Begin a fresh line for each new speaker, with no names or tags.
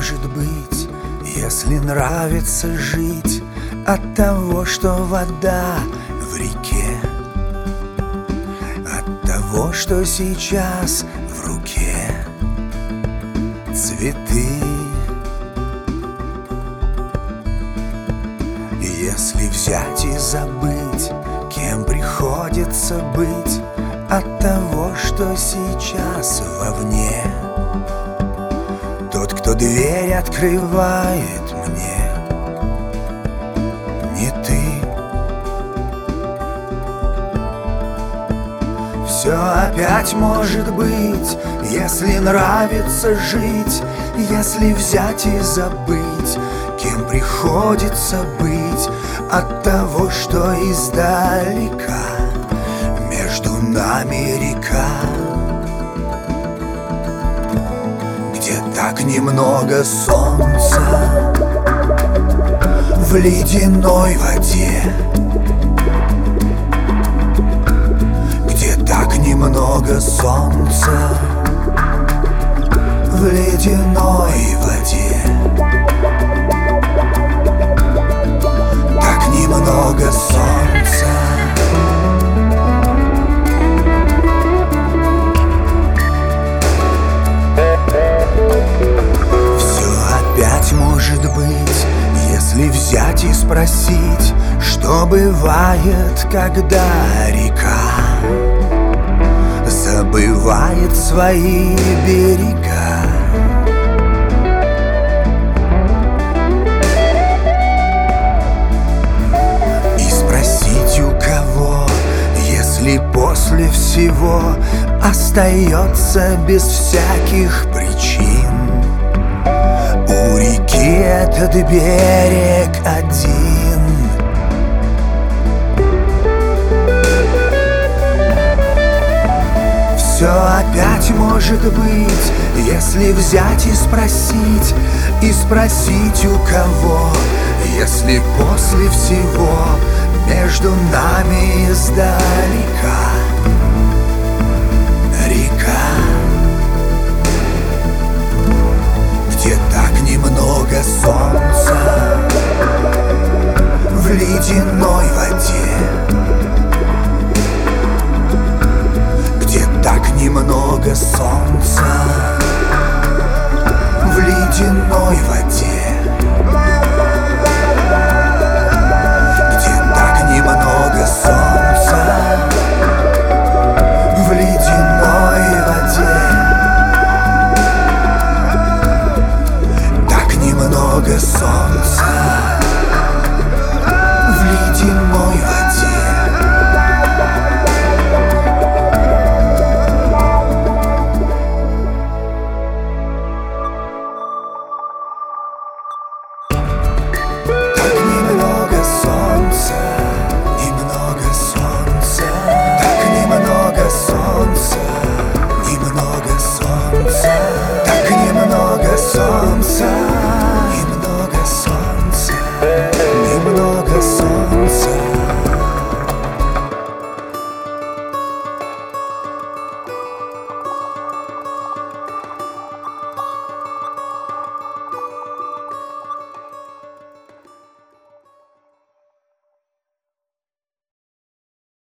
может быть, если нравится жить от того, что вода в реке, от того, что сейчас в руке цветы. Если взять и забыть, кем приходится быть от того, что сейчас вовне, тот, кто дверь открывает мне, не ты. Все опять может быть, если нравится жить, если взять и забыть, кем приходится быть от того, что издалека между нами река, где так немного солнца в ледяной воде, где так немного солнца в ледяной воде, так немного солнца. Может быть, если взять и спросить, что бывает, когда река забывает свои берега. И спросить у кого, если после всего остается без всяких причин у реки этот берег один. Все опять может быть, если взять и спросить у кого, если после всего между нами издалека река, где так немного солнца в ледяной воде, где так немного солнца в ледяной воде.